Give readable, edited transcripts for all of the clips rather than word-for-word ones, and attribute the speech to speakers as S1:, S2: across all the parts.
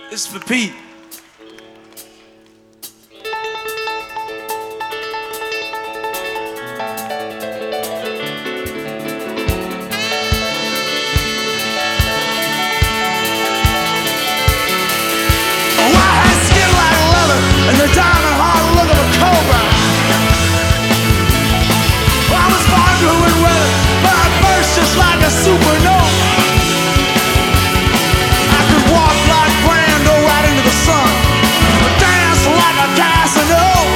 S1: It's for Pete.
S2: And the diamond heart look of a cobra. I was born blue and red, but I burst just like a supernova. I could walk like Brando right into the sun, or dance like a Casanova.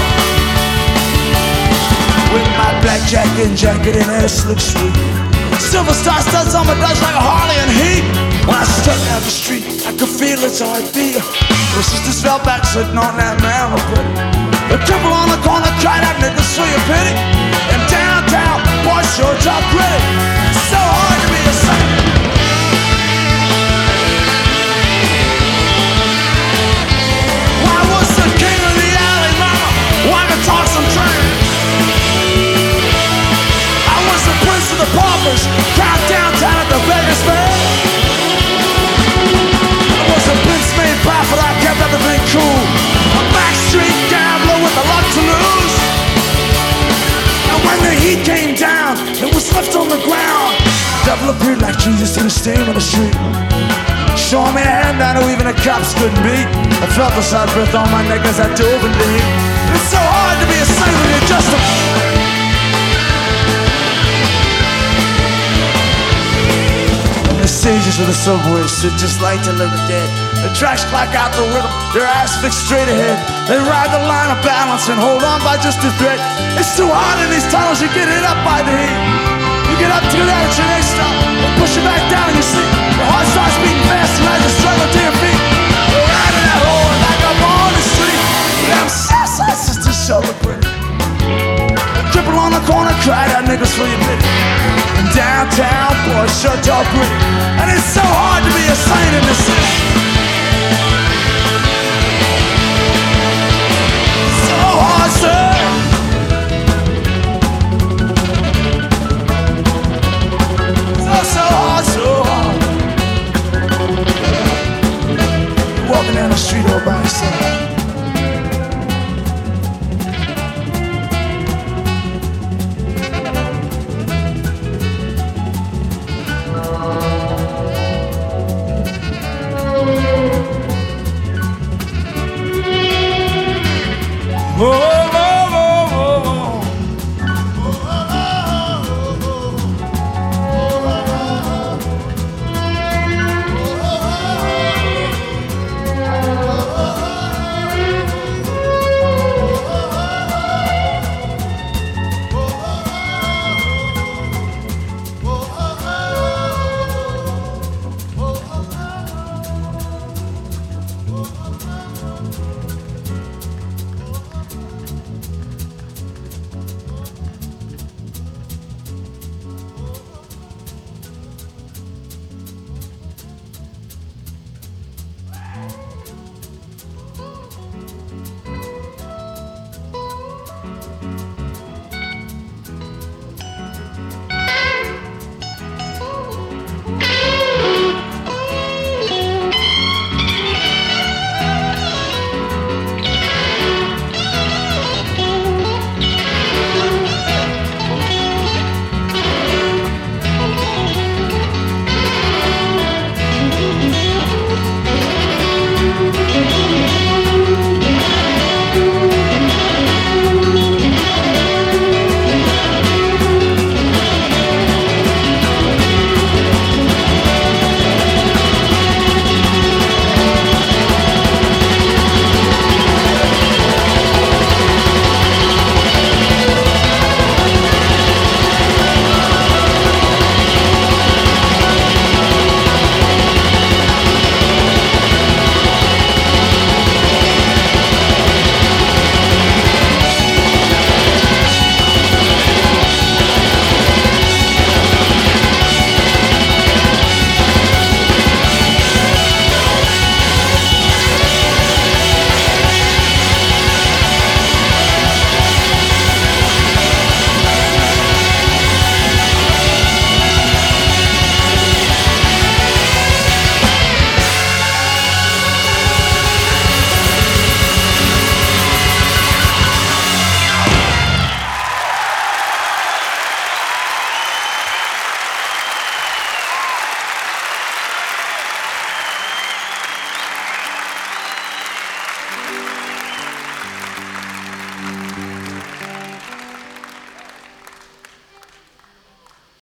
S2: With my black jacket and air slick sweet, silver star studs on my Dutch like a Harley and Heat. When I struck down the street, I could feel its heartbeat. The sisters fell back sitting on that man. The cripple on the corner cried out, niggas, for your pity. And downtown, boys sure talk gritty. It's so hard to be a saint. I was the king of the alley, mama. I could talk some train. I was the prince of the paupers, crowned downtown at the Vegas Fair. Made profit, I kept everything cool. A backstreet gambler with a lot to lose. And when the heat came down, it was left on the ground. Devil appeared like Jesus in a stain on the street, showing me a hand I knew even the cops couldn't beat. I felt the side breath on my neck as I dove in the heat. It's so hard to be a saint when you're just a... The sages of the subway sit just like the living dead. The tracks clock out the rhythm, their eyes fixed straight ahead. They ride the line of balance and hold on by just a thread. It's too hot in these tunnels, you get it up by the heat. You get up to that at your next stop, they push you back down in your seat. Your heart starts beating fast and as you struggle to your feet. You're riding that hole like I'm on the street. Them Southside sisters celebrate. Cripple on the corner, cried out, niggas, for your pity. And downtown, boys, sure talk gritty. And it's so hard to be a saint in the city.